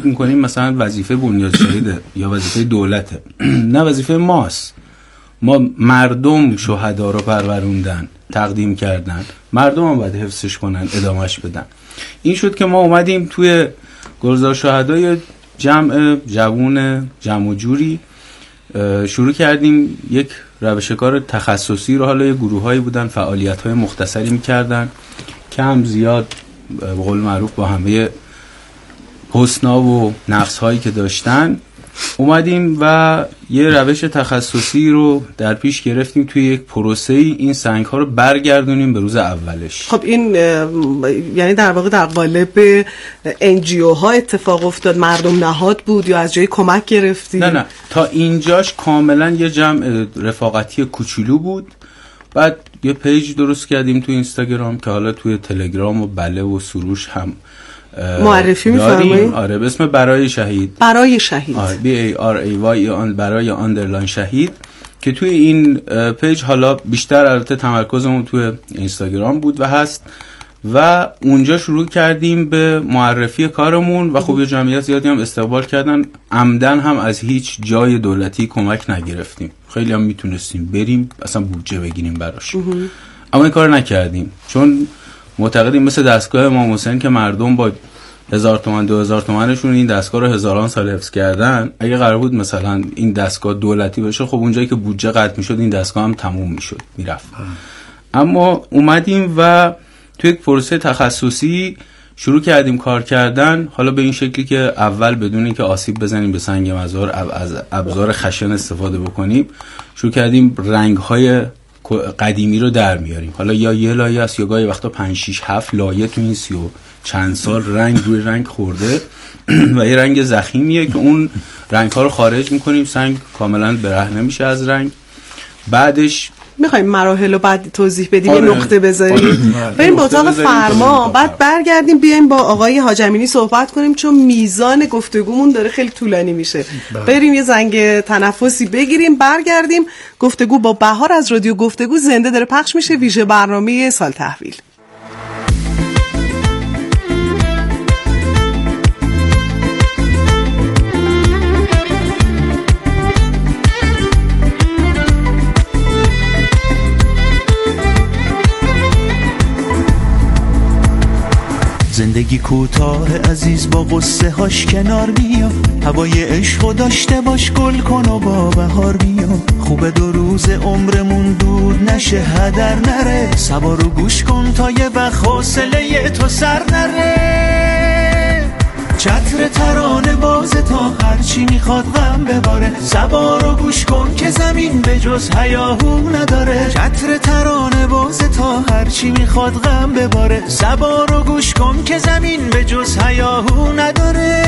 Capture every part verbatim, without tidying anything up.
فکر میکنیم مثلا وظیفه بنیاد شهیده یا وظیفه دولته. نه، وظیفه ماست. ما مردم شهدا رو پروروندن، تقدیم کردن، مردم هم باید حفظش کنن، ادامهش بدن. این شد که ما اومدیم توی گلزار شهدای جمع جوون جمع و جوری شروع کردیم یک روش کار تخصصی رو. حالا یه گروهایی بودن فعالیت‌های مختصری می‌کردن، کم زیاد به قول معروف با همه حسنا و نقص‌هایی که داشتن اومدیم و یه روش تخصصی رو در پیش گرفتیم توی یک پروسه‌ای این سنگ‌ها رو برگردونیم به روز اولش. خب این یعنی در واقع در قالب ان جی او ها اتفاق افتاد، مردم نهاد بود یا از جای کمک گرفتی؟ نه نه، تا اینجاش کاملا یه جمع رفاقتی کوچولو بود. بعد یه پیج درست کردیم تو اینستاگرام که حالا توی تلگرام و بله و سروش هم معرفی می‌فرمایید؟ آره، به اسم برای شهید. برای شهید. آره، بی ای آر ای وای آن برای آندرلاین شهید، که توی این پیج حالا بیشتر البته تمرکزمون توی اینستاگرام بود و هست و اونجا شروع کردیم به معرفی کارمون و خب یه جمعیت زیادی هم استقبال کردن. عمدن هم از هیچ جای دولتی کمک نگرفتیم. خیلی هم میتونستیم بریم اصلا بودجه بگیریم براش، اما این کار نکردیم چون معتقدیم مثل دستگاه امام حسین که مردم با هزار تومن دو هزار تومنشون این دستگاه رو هزاران سال حفظ کردن، اگه قرار بود مثلا این دستگاه دولتی بشه خب اونجایی که بودجه قطع میشد این دستگاه هم تموم میشد میرفت. اما اومدیم و توی یک پروسه تخصصی شروع کردیم کار کردن، حالا به این شکلی که اول بدون اینکه آسیب بزنیم به سنگ مزار از ابزار خشن استفاده بکنیم شروع کردیم رنگ‌های قدیمی رو در میاریم. حالا یا یه لایه است یا گاهی وقتا پنج شش هفت لایه تو این سی و چند سال رنگ روی رنگ خورده و یه رنگ ضخیمیه که اون رنگ ها رو خارج میکنیم، سنگ کاملا برهنه میشه از رنگ. بعدش میخوایم مراحل رو بعد توضیح بدیم، آره. یه نقطه بذاریم، بریم به اتاق فرما، بعد برگردیم بیایم با آقای حاج امینی صحبت کنیم چون میزان گفتگومون داره خیلی طولانی میشه. بریم یه زنگ تنفسی بگیریم، برگردیم. گفتگو با بهار از رادیو گفتگو زنده داره پخش میشه، ویژه برنامه سال تحویل. زندگی کوتاه عزیز با قصه هاش کنار بیا، هوای عشقو داشته باش، گل کن و با بهار بیا. خوبه دو روز عمرمون دود نشه هدر نره، سوارو گوش کن تا یه وقت حوصله تو سر نره. چتر ترانه بازه تا هرچی میخواد غم بباره، سوارو گوش کن که زمین به جز هیاهو نداره. چتر ترانه بازه تا هرچی میخواد غم بباره، سوارو گوش کن که زمین به جز هیاهو نداره.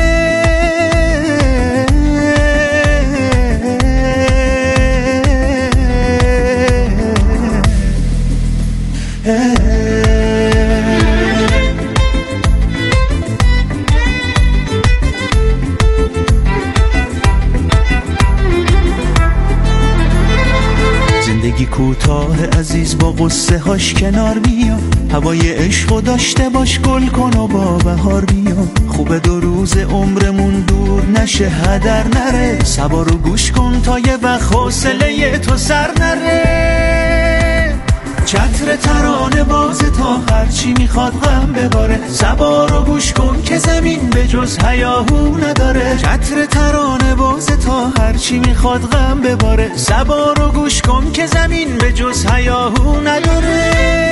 زندگی کوتاه عزیز با قصه هاش کنار بیا، هوای عشقو داشته باش، گل کن و با بهار بیا. خوبه دو روز عمرمون دور نشه هدر نره، سوارو گوش کن تا یه وقت حوصله تو سر نره. چتر ترانه بازه تا هرچی میخواد غم بباره، سوارو گوش کن که زمین به جز هیاهو نداره. چتر ترانه بازه تا هرچی میخواد غم بباره، سوارو گوش کن که زمین به جز هیاهو نداره.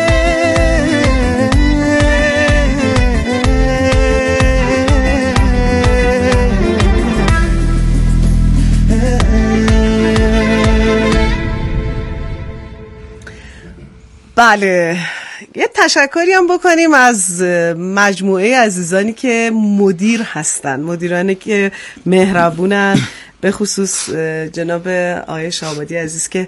بله، یه تشکری هم بکنیم از مجموعه عزیزانی که مدیر هستن، مدیرانی که مهربونن، به خصوص جناب آقای شامادی عزیز که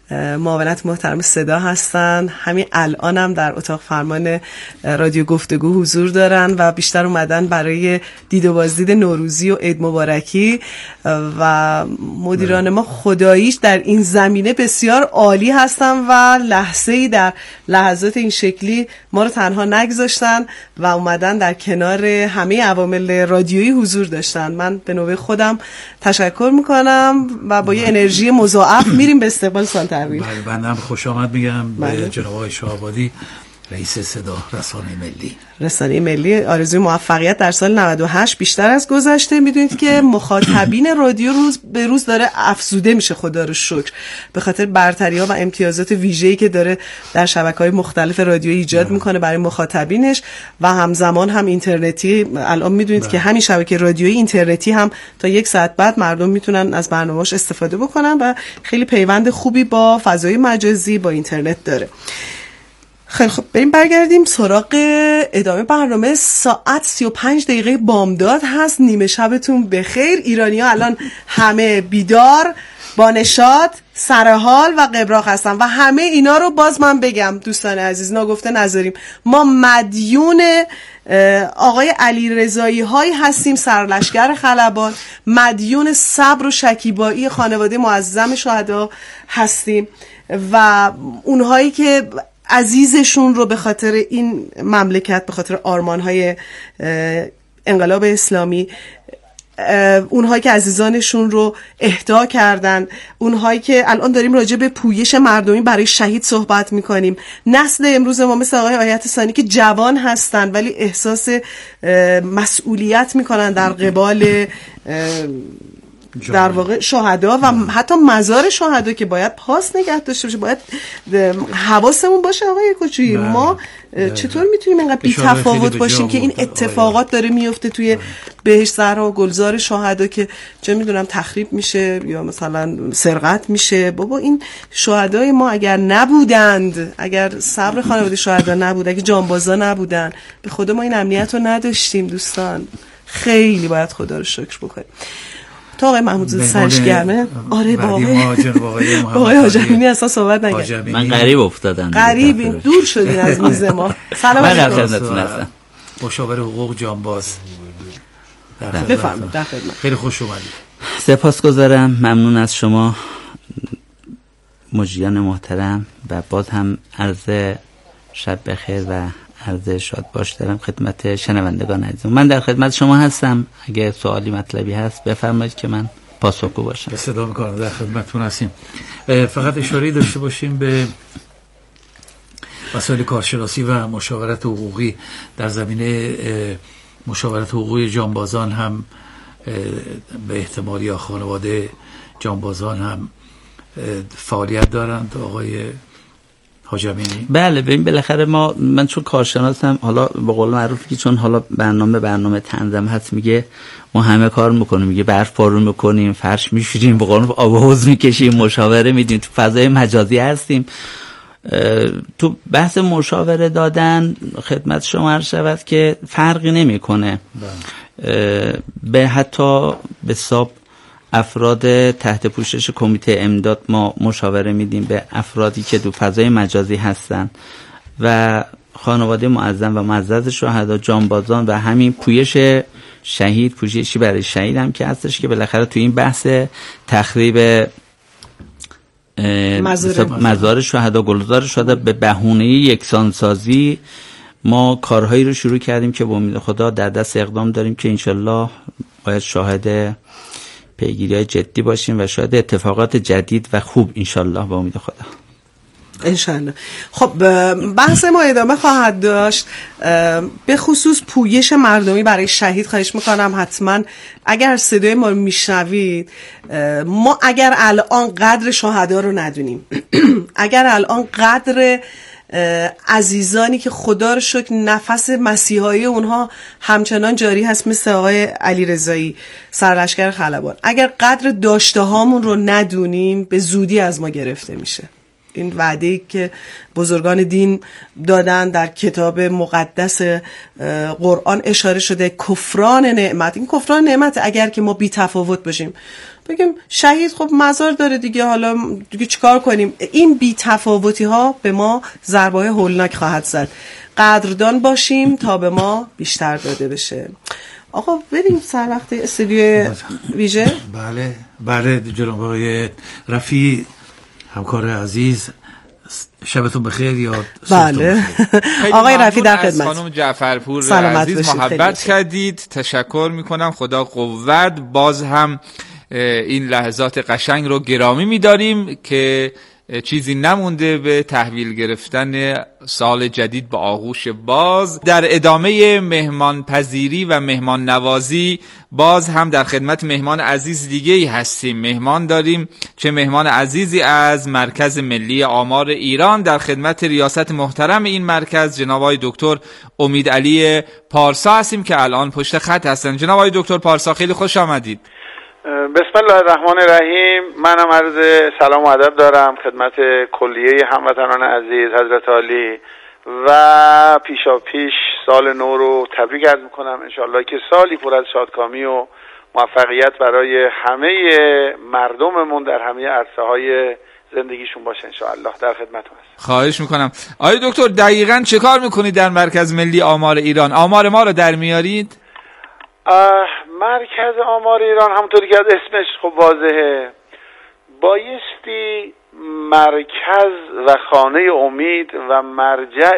معاونت محترم صدا هستن. همین الانم هم در اتاق فرمان رادیو گفتگو حضور دارن و بیشتر اومدن برای دید و بازدید نوروزی و عید مبارکی و مدیران ما خداییش در این زمینه بسیار عالی هستن و لحظه‌ای در لحظات این شکلی ما رو تنها نگذاشتن و اومدن در کنار همه عوامل رادیویی حضور داشتن. من به نوبه خودم تشکر میکنم و با یه انرژی مضاعف میریم به استقبال سال تحویل. بله، بنده خوش آمد میگم به جناب آقای شاه‌آبادی، رئیس صدا رسانه ملی. رسانه ملی آرزوی موفقیت در سال نود و هشت بیشتر از گذشته. میدونید که مخاطبین رادیو روز به روز داره افزوده میشه، خدا رو شکر، به خاطر برتری‌ها و امتیازات ویژه‌ای که داره در شبکه‌های مختلف رادیویی ایجاد بله. میکنه برای مخاطبینش و همزمان هم اینترنتی. الان میدونید بله. که همین شبکه رادیویی اینترنتی هم تا یک ساعت بعد مردم میتونن از برنامه‌اش استفاده بکنن و خیلی پیوند خوبی با فضای مجازی با اینترنت داره. خیلی خب، بریم برگردیم سراغ ادامه برنامه. ساعت سی و پنج دقیقه بامداد هست. نیمه شبتون بخیر. ایرانی ها الان همه بیدار، با نشاط، سرحال و قبراق هستن و همه اینا رو باز من بگم دوستان عزیز، ناگفته نذاریم، ما مدیون آقای علیرضایی هایی هستیم، سرلشکر خلبان، مدیون صبر و شکیبایی خانواده معظم شهدا هستیم و اونهایی که عزیزشون رو به خاطر این مملکت، به خاطر آرمان‌های انقلاب اسلامی، اونهایی که عزیزانشون رو اهدا کردن، اونهایی که الان داریم راجع به پویش مردمی برای شهید صحبت میکنیم. نسل امروز ما مثل آقای آیت ثانی که جوان هستن ولی احساس مسئولیت میکنن در قبال در واقع شهدا و حتی مزار شهدا که باید پاس نگه داشته باشه. باید حواسمون باشه آقای کوچویی، ما چطور میتونیم اینقدر بی تفاوت باشیم که این اتفاقات داره میفته توی بهشت زهرا و گلزار شهدا که چه میدونم تخریب میشه یا مثلا سرقت میشه. بابا این شهدای ما اگر نبودند، اگر صبر خانواده شهدا نبود، اگه جانبازا نبودن، به خدا ما این امنیت رو نداشتیم. دوستان خیلی باید خدا رو شکر بکنیم. تا آقای محمود زاده سرش گرمه. آره بابا آقای حاجمینی اصلا صحبت نگرد. من غریب افتادم. غریبیم، دور شدین از میز ما. سلام علیکم. مشاور حقوق جانباز. بفرمایید. در خدمت. خیلی خوش اومدید. سپاسگزارم، ممنون از شما مجریان محترم و باز هم عرض شب بخیر و عرض شاد باش دارم خدمت شنوندگان عزیزم. من در خدمت شما هستم، اگه سوالی مطلبی هست بفرمایید که من پاسخگو باشم. صدا میکنم، در خدمتتون هستیم. فقط اشاره داشته باشیم به مسائل کارشناسی و مشاورت حقوقی. در زمینه مشاورت حقوقی جانبازان هم به احتمال یا خانواده جانبازان هم فعالیت دارند آقای حاجمینی؟ بله، ببین بالاخره ما، من چون کارشناسم، حالا به قول معروف که چون حالا برنامه برنامه تنظیم هست، میگه ما همه کار میکنیم، میگه برف بارون میکنیم، فرش میشوریم، به قول آب حوض میکشیم، مشاوره میدیم، تو فضای مجازی هستیم. تو بحث مشاوره دادن خدمت شما عرض شود که فرقی نمیکنه. به حتی به حساب افراد تحت پوشش کمیته امداد ما مشاوره میدیم به افرادی که تو فضای مجازی هستن و خانواده معظم و معزز شهدا، جانبازان و همین پویش شهید، پویشی برای شهید هم که هستش که بالاخره تو این بحث تخریب مزار شهدا، گلزار شهدا به بهونه یکسانسازی ما کارهایی رو شروع کردیم که با امید خدا در دست اقدام داریم که انشالله باید شاهد پیگیری‌های جدی باشیم و شاید اتفاقات جدید و خوب انشالله با امید خدا. انشالله. خب بحث ما ادامه خواهد داشت. به خصوص پویش مردمی برای شهید خواهش میکنم حتما اگر صدای ما رو میشنوید، ما اگر الان قدر شهدا رو ندونیم، اگر الان قدر عزیزانی که خدا رو شکر نفس مسیحایی اونها همچنان جاری هست مثل آقای علیرضایی سرلشکر خلبان، اگر قدر داشته هامون رو ندونیم به زودی از ما گرفته میشه. این وعده‌ای که بزرگان دین دادن در کتاب مقدس قرآن اشاره شده، کفران نعمت. این کفران نعمت اگر که ما بی تفاوت باشیم، بگیم شهید خب مزار داره دیگه، حالا دیگه چیکار کنیم؟ این بی تفاوتی ها به ما ضربه‌های هولناک خواهد زد. قدردان باشیم تا به ما بیشتر داده بشه. آقا بریم سر وقت استودیو ویژه. بله بله جناب آقای رفیع همکار عزیز، شبتون بخیر یا بله. آقای رفیع در خدمت. خانم جعفرپور عزیز محبت کردید، تشکر میکنم. خدا قوت. باز هم این لحظات قشنگ رو گرامی میداریم که چیزی نمونده به تحویل گرفتن سال جدید با آغوش باز. در ادامه مهمان پذیری و مهمان نوازی باز هم در خدمت مهمان عزیز دیگه ای هستیم. مهمان داریم، چه مهمان عزیزی از مرکز ملی آمار ایران. در خدمت ریاست محترم این مرکز جناب آقای دکتر امیدعلی پارسا هستیم که الان پشت خط هستن. جناب آقای دکتر پارسا خیلی خوش آمدید. بسم الله الرحمن الرحیم. منم عرض سلام و ادب دارم خدمت کلیه هموطنان عزیز حضرت عالی و پیشا پیش سال نو رو تبریک عرض میکنم. انشالله که سالی پر از شادکامی و موفقیت برای همه مردممون در همه عرصه های زندگیشون باشه انشالله. در خدمتتون هستم. خواهش میکنم. آقای دکتر دقیقاً چه کار میکنید در مرکز ملی آمار ایران؟ آمار ما رو در میارید؟ مرکز آمار ایران همونطوری که از اسمش خب واضحه، بایستی مرکز و خانه امید و مرجع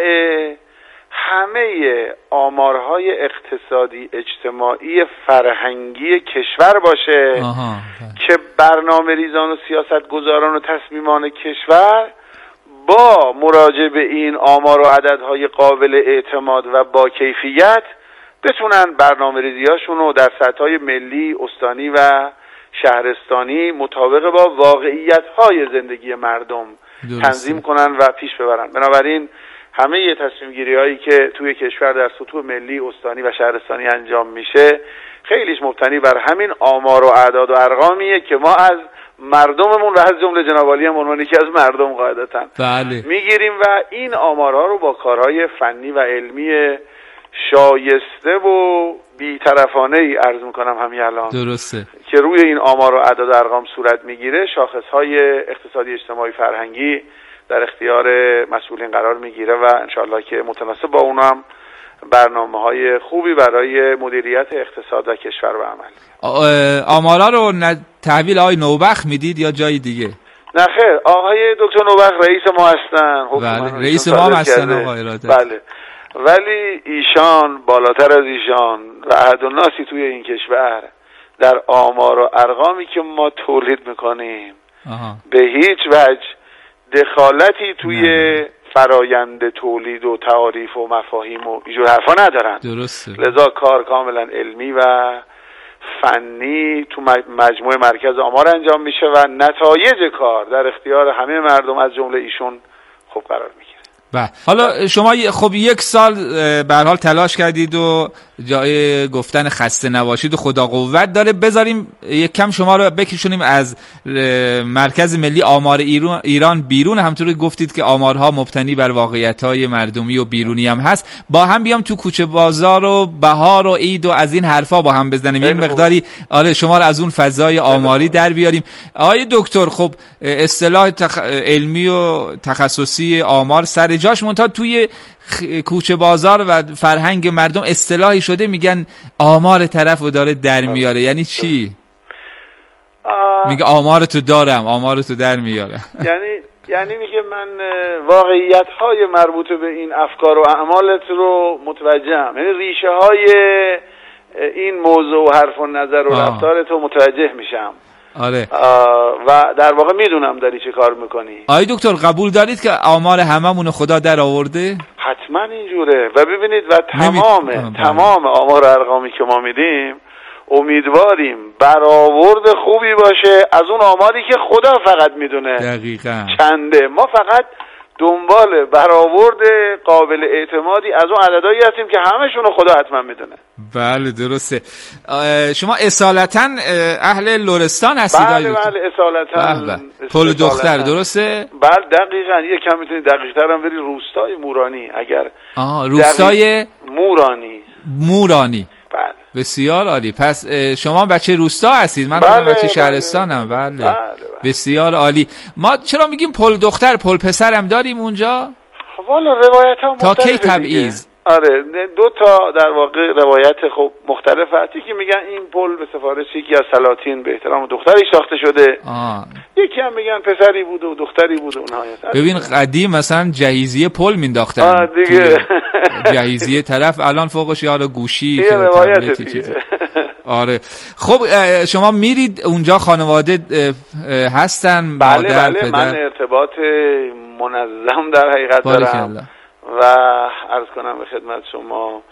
همه آمارهای اقتصادی، اجتماعی، فرهنگی کشور باشه. آها. که برنامه ریزان و سیاست گذاران و تصمیمان کشور با مراجعه به این آمار و عددهای قابل اعتماد و با کیفیت بتونن برنامه ریزیاشون رو در سطح‌های ملی، استانی و شهرستانی مطابق با واقعیت‌های زندگی مردم درسته. تنظیم کنن و پیش ببرن. بنابراین همه تصمیم گیری هایی که توی کشور در سطوح ملی، استانی و شهرستانی انجام میشه خیلیش مبتنی بر همین آمار و اعداد و ارقامیه که ما از مردممون و از جمله جناب عالی هم عنوانی که از مردم قاعدتاً بله. میگیریم و این آمارها رو با کارهای فنی و علمی شایسته و بی‌طرفانه ای عرض میکنم همین الان درسته که روی این آمار و اعداد و ارقام صورت میگیره، شاخصهای اقتصادی، اجتماعی، فرهنگی در اختیار مسئولین قرار میگیره و انشالله که متناسب با اونها هم برنامه‌های خوبی برای مدیریت اقتصاد و کشور به عمل. آمارا رو تحویل آقای نوبخت میدید یا جای دیگه؟ نه خیر، آقای دکتر نوبخت رئیس ما هستن. بله رئیس ما هستن آقای اراده. بله. ولی ایشان بالاتر از ایشان و احد الناسی توی این کشور در آمار و ارقامی که ما تولید میکنیم آها. به هیچ وجه دخالتی توی نه. فرایند تولید و تعاریف و مفاهیم و اینجور حرفا ندارن. درسته. لذا کار کاملا علمی و فنی تو مجموعه مرکز آمار انجام میشه و نتایج کار در اختیار همه مردم از جمله ایشون خوب قرار میگیره. بله. حالا شما خب یک سال به هر حال تلاش کردید و جای گفتن خسته نباشید و خدا قوت داره. بذاریم یک کم شما رو بکشونیم از مرکز ملی آمار ایران بیرون. همونطور گفتید که آمارها مبتنی بر واقعیت‌های مردمی و بیرونی هم هست. با هم بیام تو کوچه بازار و بهار و عید و از این حرفا با هم بزنیم، یه مقداری آره شما رو از اون فضای آماری در بیاریم. آقای دکتر خب اصطلاح تخ... علمی و تخصصی آمار سر جاش، منتها توی کوچه بازار و فرهنگ مردم اصطلاحی شده میگن آمار طرفو داره در میاره. یعنی چی؟ میگه آمارتو دارم، آمارتو در میاره. یعنی یعنی میگه من واقعیت‌های مربوط به این افکار و اعمالت رو متوجهم، یعنی ریشه های این موضوع و حرف و نظر و رفتارت رو متوجه میشم. آره. و در واقع میدونم داری چه کار میکنی. آقای دکتر قبول دارید که آمار هممون خدا در آورده؟ حتما اینجوره و ببینید و تمام نمی... تمام آمار و ارقامی که ما میدیم امیدواریم برآورد خوبی باشه از اون آماری که خدا فقط میدونه دقیقاً چنده. ما فقط دنبال برآورد قابل اعتمادی از اون عددهایی هستیم که همشون رو خدا حتما میدونه. بله درسته. شما اصالتا اهل لرستان هستید؟ بله بله اصالتا. پل دختر درسته؟ بله دقیقاً. یکم میتونید دقیق‌تر هم بری روستای مورانی. اگر آها روستای مورانی. مورانی. بله. بسیار عالی. پس شما بچه روستا هستید؟ من بله بچه شهرستانم. بله. بله. بله. بسیار عالی. ما چرا میگیم پل دختر؟ پل پسر هم داریم اونجا؟ والا روایت ها تا کی تبعیض؟ آره دو تا در واقع روایت خب مختلف هستی که میگن این پل به سفارش یکی از سلاطین به احترام دختری ساخته شده. آه. یکی هم میگن پسری بوده و دختری بوده. اونها ببین قدیم مثلا جهیزیه پل مینداختن. آه دیگه جهیزیه طرف الان فوقش یارو گوشی که روایت دیگه. آره خب شما میرید اونجا خانواده هستن؟ بله مادر، بله پدر؟ من ارتباط منظم در حقیقت دارم و عرض کنم به خدمت شما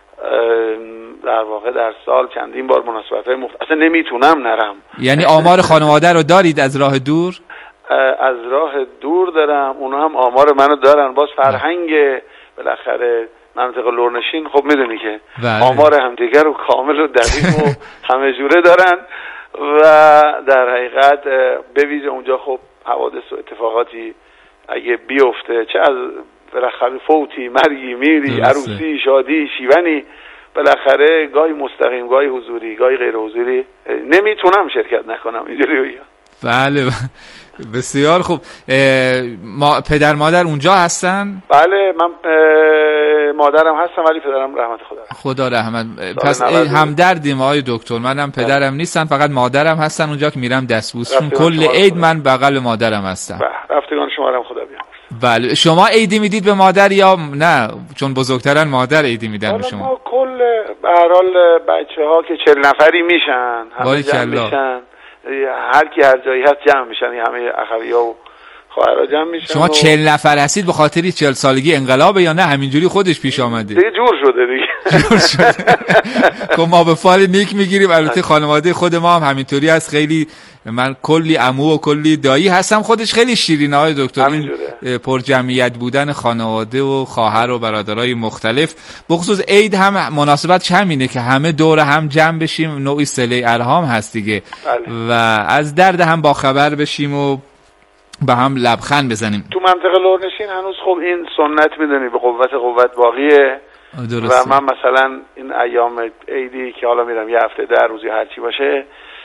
در واقع در سال چندین بار مناسبت‌های مختلف اصلا نمیتونم نرم. یعنی آمار خانواده رو دارید از راه دور؟ از راه دور دارم، اونا هم آمار منو دارن. باز فرهنگ بالاخره منطقه لرنشین خب میدونی که بله. آمار همدیگر رو کامل و دقیق و همه جوره دارن و در حقیقت به ویژه اونجا خب حوادث و اتفاقاتی اگه بیفته چه از بالاخره فوتی، مرگی، میری، عروسی، شادی، شیونی، بالاخره گاهی مستقیم، گاهی حضوری، گاهی غیر حضوری نمیتونم شرکت نکنم اینجوری بگم. بله بسیار خوب. ما پدر مادر اونجا هستن؟ بله من مادرم هستم ولی پدرم رحمت خدا خدا رحمت. پس همدردیم آقای دکتر. منم پدرم نیستن فقط مادرم هستن اونجا که میرم دستبوسشون. کل عید من بغل مادرم هستم. رفتگان شما رو خدا بیامرزه. بله شما عیدی میدید به مادر یا نه؟ چون بزرگترن مادر عیدی میدن به شما. ما کل به هر حال بچه‌ها که چهل نفری میشن همه جمع میشن، هر کی هر جایی هست جمع میشن، همه اخوی‌ها و خواهرها جمع میشن. شما چهل نفر هستید به خاطر چهل سالگی انقلابه یا نه همینجوری خودش پیش آمده؟ دیگه جور شده دیگه. جور شده. خب ما به فال نیک میگیریم. البته خانواده خود ما هم همینطوری هست. خیلی من کلی عمو و کلی دایی هستم. خودش خیلی شیرینه های دکتر این پر جمعیت بودن خانواده و خواهر و برادرای مختلف. بخصوص عید هم مناسبت همینه که همه دور هم جمع بشیم، نوعی صله ارحام هست دیگه. بله. و از درد هم با خبر بشیم و با هم لبخند بزنیم. تو منطقه لرنشین هنوز خب این سنت میدونی به قوت قوت باقیه. درسته. و من مثلا این ایام عیدی که حالا میرم یه هفته در روزی هرچی باشه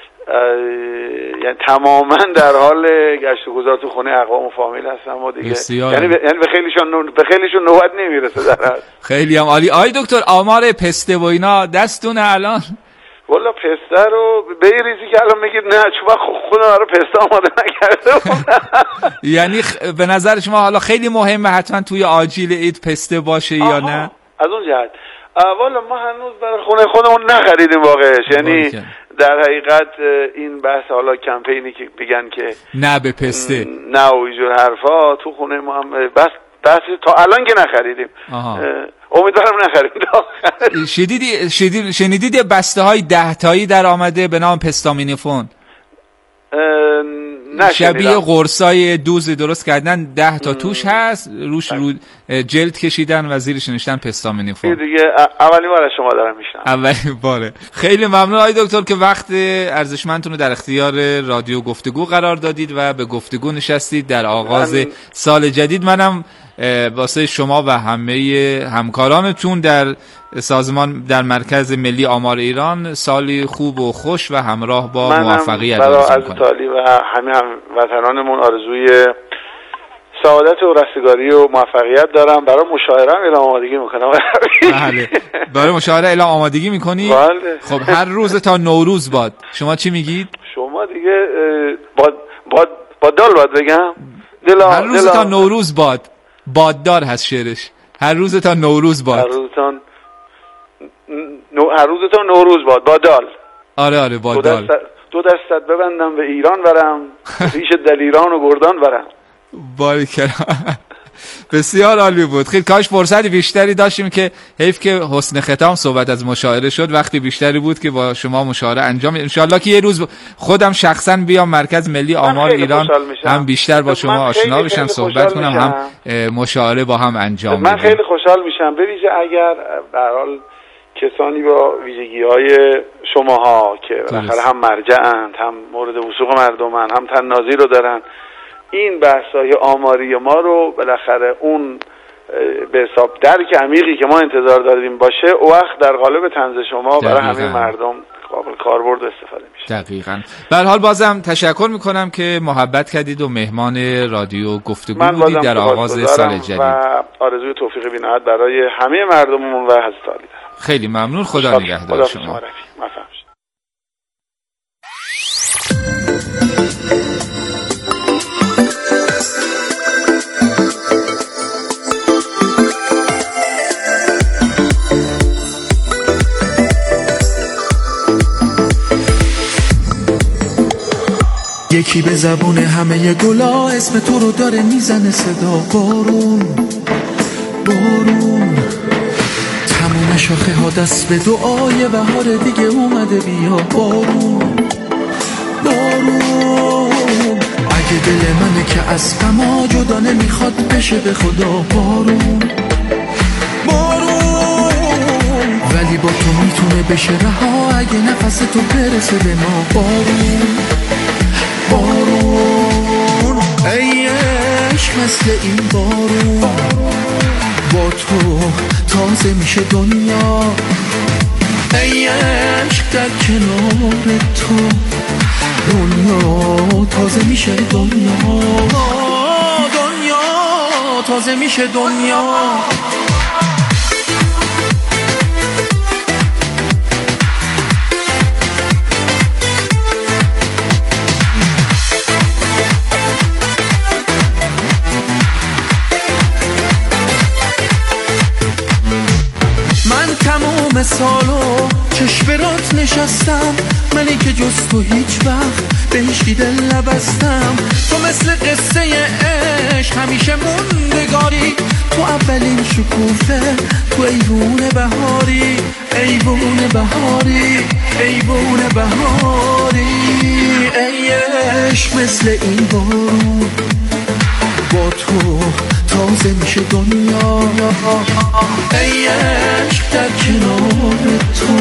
یعنی تماما در حال گشت و گذار تو خونه اقوام و فامیل هستم و دیگه یعنی به یعنی به خیلیشون به خیلیشون نوبت نمیرسه در خیلی هم عالی. آی دکتر آمار پسته و اینا دستونه الان؟ والا پسته رو به این ریزی که الان میگید نه چون خودم رو پسته آماده نکرده. یعنی به نظر شما حالا خیلی مهمه حتما توی آجیل عید پسته باشه یا نه؟ از اون جهت والا ما هنوز برای خونه خودمون نخریدیم واقعش. یعنی در حقیقت این بحث حالا کمپینی که بگن که نه به پسته نه و اینجور حرفا تو خونه ما هم بس بس تا الان که نخریدیم. امیدوارم نخریدیم. شدیدی شدید شنیدید بسته های ده تایی در آمده به نام پستامینیفون؟ شبیه قرصای دوز درست کردن، ده تا توش هست، روش رو جلد کشیدن و زیرش نوشتن پستامینیفون. دیگه اولین بار شما دارم میشنم. اولین باره. خیلی ممنون آقای دکتر که وقت ارزشمندتون رو در اختیار رادیو گفتگو قرار دادید و به گفتگو نشستید در آغاز من... سال جدید. منم واسه شما و همه همکارانتون در سازمان در مرکز ملی آمار ایران سالی خوب و خوش و همراه با موفقیت آرزو می‌کنم. تالی و همه هم وطنانمون آرزوی سعادت و رستگاری و موفقیت دارم. برای مشاوره هم اعلام آمادگی میکنم. بله. برای مشاوره اعلام آمادگی میکنی؟ بله. خب هر روز تا نوروز باد. شما چی میگید؟ شما دیگه باد باد بادال باد بگم. دلا هر روز دلا. تا نوروز باد. باددار هست شعرش. هر روز تا نوروز باد. هر روز تا نو... هر روز تا نوروز باد. بادال. آره آره بادال. دو, دست... دو دستت ببندم به ایران برم. ریش دلیران و گردان برم. باریکلا. بسیار عالی بود. خیلی کاش فرصت بیشتری داشتیم که حیف که حسن ختام صحبت از مشاعره شد. وقتی بیشتری بود که با شما مشاعره انجام ان شاءالله که یه روز خودم شخصا بیام مرکز ملی آمار ایران هم بیشتر با شما آشنا بشم، صحبت کنم، هم مشاعره با هم انجام بدیم. من خیلی خوشحال میشم، به ویژه اگر به هر حال کسانی با ویژگی‌های شماها که بالاخره هم مرجعند، هم مورد وثوق مردمن، هم طنازی رو دارن، این بحث‌های آماری ما رو بالاخره اون به حساب درک عمیقی که ما انتظار داریم باشه، او وقت در قالب طنز شما برای همه مردم قابل کاربرد استفاده میشه. دقیقاً. به هر حال بازم تشکر میکنم که محبت کردید و مهمان رادیو گفتگو بودید در آغاز سال جدید و آرزوی توفیق بی‌نهایت برای همه مردممون و حضرت علی دارم. خیلی ممنون. خدا نگهدار شما. یکی به زبون همه گلا اسم تو رو داره میزنه صدا، بارون بارون تموم شاخه ها دست به دعای بهار دیگه اومده، بیا بارون بارون اگه دل منه که از غما جدا نمیخواد بشه به خدا، بارون بارون ولی با تو میتونه بشه رها اگه نفس تو برسه به ما، بارون بارون ای عشق مثل این بارون، با تو تازه میشه دنیا، ای عشق در کنار تو دنیا تازه میشه دنیا، دنیا تازه میشه دنیا. تمام سالو چشم رات نشستم، منی که جز تو هیچ وقت به هیچ دل نبستم، تو مثل قصه عشق همیشه موندگاری، تو اولین شکوفه، تو ایوون بهاری، ایوون بهاری، ایوون بهاری، ای عشق مثل این بارون، با تو تازه میشه دنیا، ای عشق در کنار تو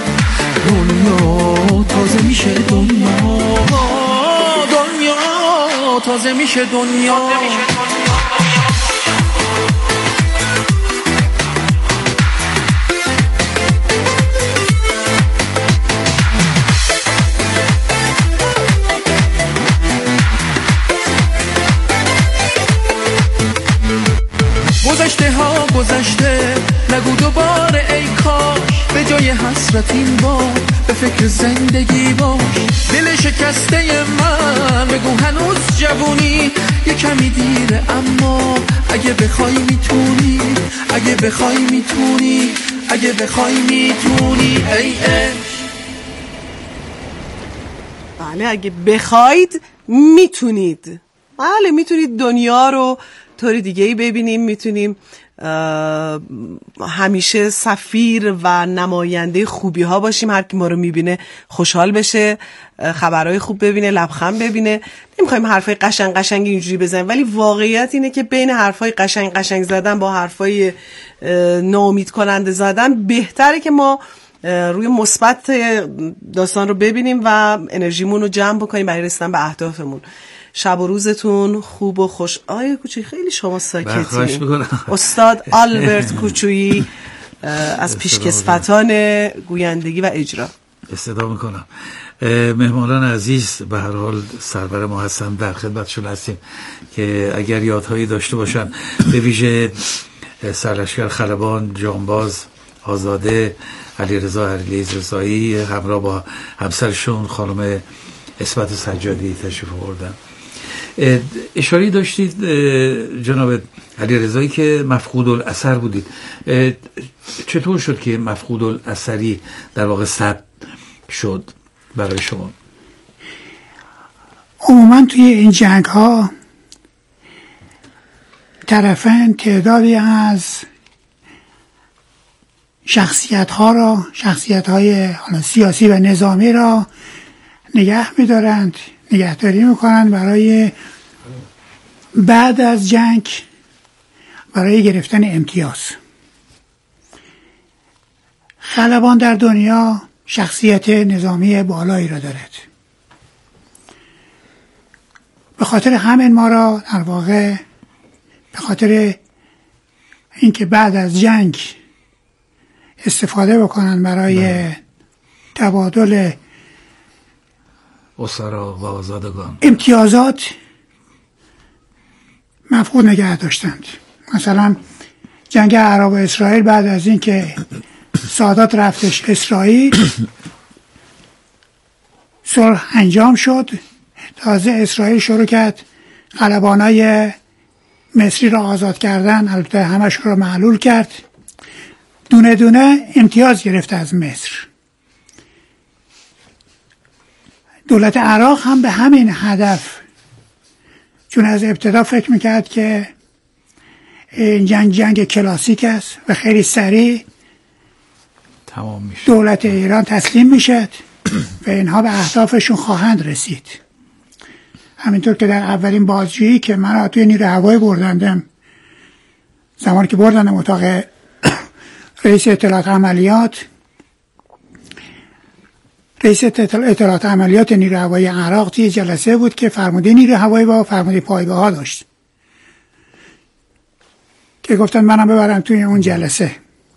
دنیا تازه میشه دنیا، دنیا تازه میشه دنیا. گذشته ها گذشته نگو دوباره ای کاش، به جای حسرت این بار به فکر زندگی باش، دل شکسته من بگو هنوز جوونی، یه کمی دیره اما اگه بخوای میتونی، اگه بخوای میتونی، اگه بخوای میتونی ای عشق. بله اگه بخواید میتونید، بله میتونید دنیا رو طوری دیگه ای ببینیم، میتونیم همیشه سفیر و نماینده خوبی ها باشیم، هر کی ما رو میبینه خوشحال بشه، خبرهای خوب ببینه، لبخند ببینه. نمیخوایم حرفای قشنگ قشنگ اینجوری بزنیم، ولی واقعیت اینه که بین حرفای قشنگ قشنگ زدن با حرفای ناامید کننده زدن بهتره که ما روی مثبت داستان رو ببینیم و انرژیمون رو جمع بکنیم برای رسیدن به اهدافمون. شب و روزتون خوب و خوش. آیا کوچویی خیلی شما ساکتی. استاد آلبرت کوچویی از پیشکسوتان گویندگی و اجرا استدا میکنم. مهمانان عزیز به هر حال سرور ما هستن، در خدمتشون هستیم که اگر یادهایی داشته باشن، به ویژه سرلشکر خلبان، جانباز آزاده، علیرضا علیرضا رضایی همراه با همسرشون خانم اسمت سجادی تشریف آوردن. اشاره داشتید جناب علیرضایی که مفقود الاثر بودید، چطور شد که مفقود الاثری در واقع ثبت شد برای شما؟ عموما توی این جنگ ها طرفین تعدادی از شخصیت ها را شخصیت های سیاسی و نظامی را نگه می‌دارند، نگهداری میکنند برای بعد از جنگ برای گرفتن امتیاز. خلبان در دنیا شخصیت نظامی بالایی را دارد. به خاطر همین ما را در واقع به خاطر اینکه بعد از جنگ استفاده بکنن برای تبادل اسرا و آزادگان امتیازات مفقود نگه داشتند. مثلا جنگ عرب و اسرائیل بعد از اینکه سادات رفتش اسرائیل صلح انجام شد، تازه اسرائیل شروع کرد خلبانای مصری را آزاد کردن، البته همش رو معلول کرد، دونه دونه امتیاز گرفت از مصر. دولت عراق هم به همین هدف، چون از ابتدا فکر میکرد که این جنگ جنگ کلاسیک است و خیلی سریع تمام میشه، دولت ایران تسلیم میشد و اینها به اهدافشون خواهند رسید. همینطور که در اولین بازجویی که من توی نیروی هوایی بردندم، زمانی که بردندم اتاق رئیس اطلاعات عملیات، رئیس اطلاعات عملیات نیروی هوایی عراق توی جلسه بود که فرمانده نیروی هوایی و فرمانده پایگاه ها داشت که گفتن منم ببرم توی اون جلسه.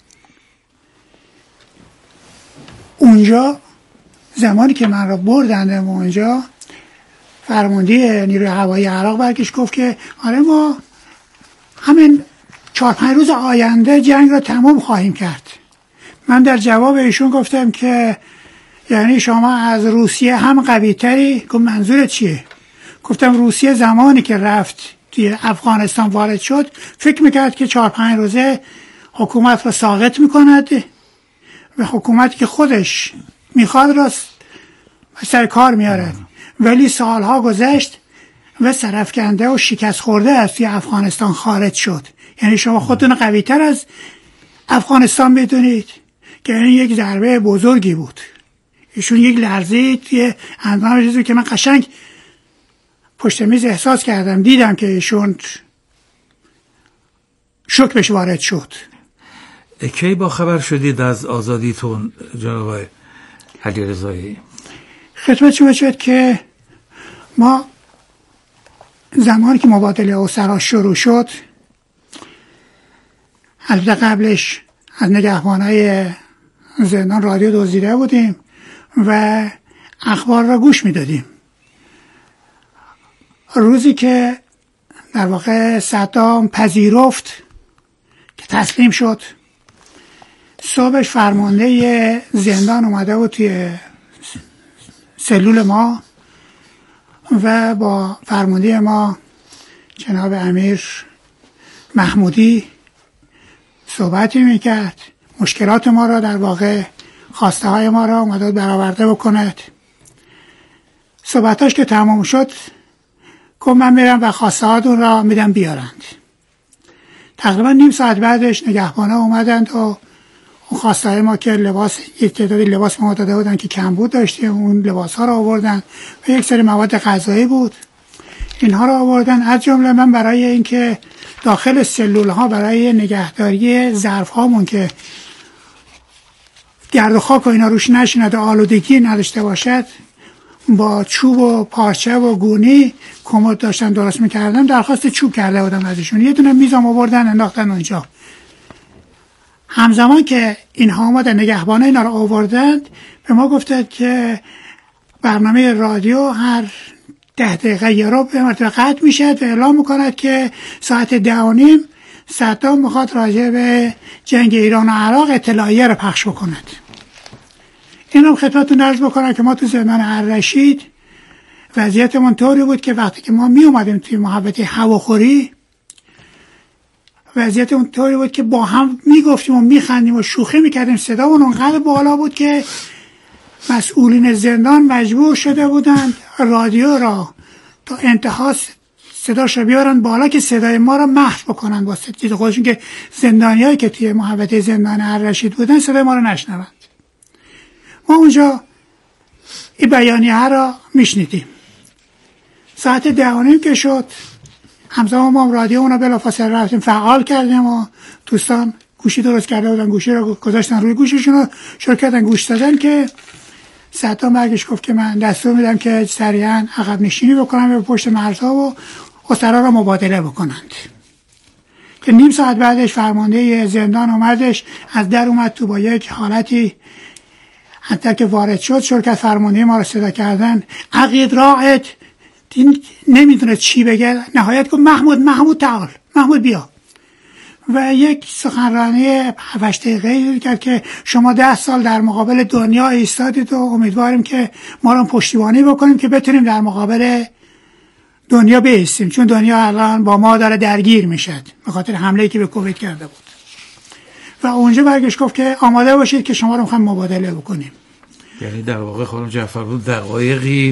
اونجا زمانی که من را بردندم اونجا، فرمانده نیروی هوایی عراق برگشت گفت که آره ما همین چهار پنج روز آینده جنگ را تمام خواهیم کرد. من در جواب ایشون گفتم که یعنی شما از روسیه هم قوی تری؟ گفت منظورت چیه؟ گفتم روسیه زمانی که رفت توی افغانستان وارد شد فکر میکرد که چهار پنج روزه حکومت را ساقط میکند و حکومتی که خودش میخواد را سر کار میارد، ولی سالها گذشت و سرفکنده و شکست خورده از توی افغانستان خارج شد. یعنی شما خودتون قوی تر از افغانستان بدونید که این یک ضربه بزرگی بود. ایشون یک لرزه توی اندامش چیزی که من قشنگ پشت میز احساس کردم، دیدم که ایشون شوک بهش وارد شد. کی با خبر شدید از آزادیتون جناب علیرضایی؟ خدمت شما شد که ما زمانی که مبادله اسرا شروع شد، البته قبلش از نگهبانای زندان رادیو دزدیده بودیم و اخبار را گوش میدادیم. روزی که در واقع صدام پذیرفت که تسلیم شد، صبحش فرمانده زندان اومده بود توی سلول ما و با فرمانده ما جناب امیر محمودی صحبتی میکرد، مشکلات ما را در واقع خواسته های ما را اومده برآورده بکند. صحبتاش که تمام شد گفت من میرم و خواسته هاتون را میدم بیارند. تقریبا نیم ساعت بعدش نگهبانا اومدند و اون خواسته های ما که لباس، یک تعدادی لباس ما داده بودن که کمبود داشتیم، اون لباس ها را آوردن و یک سری مواد غذایی بود، اینها را آوردن. از جمله من برای اینکه داخل سلول ها برای نگهداری ظرف هامون که گرد و خاک و اینا روش نشیند و آلودگی نداشته باشد، با چوب و پارچه و گونی کمد داشتن درست میکردن، درخواست چوب کرده بودم ازشون، یه دونه میزم آوردن انداختن اونجا. همزمان که اینها آمدن نگهبان اینا رو آوردند، به ما گفتند که برنامه رادیو هر ده دقیقه یه رو به مرتبه قطع میشد و اعلام میکند که ساعت ده و نیم صدام میخواد راجع به جنگ ایران و عراق اطلاعیه رو پخش بکند. اینم خدمتتون عرض بکنم که ما تو زندان الرشید وضعیتمون طوری بود که وقتی که ما می اومدیم توی محوطه هواخوری، وضعیتمون طوری بود که با هم میگفتیم و میخندیم و شوخی میکردیم، صدامون اونقدر بالا بود که مسئولین زندان مجبور شده بودند رادیو را تا انتها صداش رو بیارن بالا که صدای ما رو محو بکنن با چیز خودشون، که زندانیایی که توی محوطه زندان الرشید بودن صدای ما رو نشنوند. ما اونجا این بیانیه را میشنیدیم. ساعت ده و نیم که شد همزمان ما رادیو اونو بلافاصله رفتیم فعال کردیم و دوستان گوشی درست کرده بودن، گوشی رو گذاشتن روی گوششون و شروع کردن گوش دادن که صدام برگش گفت که من دستور میدم که سریعا عقب نشینی بکنم به پشت مرزها و اسرا را مبادله بکنند. که نیم ساعت بعدش فرمانده زندان اومدش از در اومد تو با یک حالتی حتی که وارد شد شرکت فرمانده ما رو صدا کردن، عقید راعت نمیدونه چی بگه، نهایت گفت محمود محمود تعال محمود بیا و یک سخنرانی هفت دقیقه‌ای کرد که شما ده سال در مقابل دنیا ایستادید و امیدواریم که ما رو پشتیبانی بکنیم که بتونیم در مقابل دنیا بایستیم، چون دنیا الان با ما داره درگیر میشه به خاطر حمله‌ای که به کویت کرده بود. و اونجا برگشت گفت که آماده باشید که شما رو می‌خوایم مبادله بکنیم. یعنی در واقع خانم جعفرپور دقایقی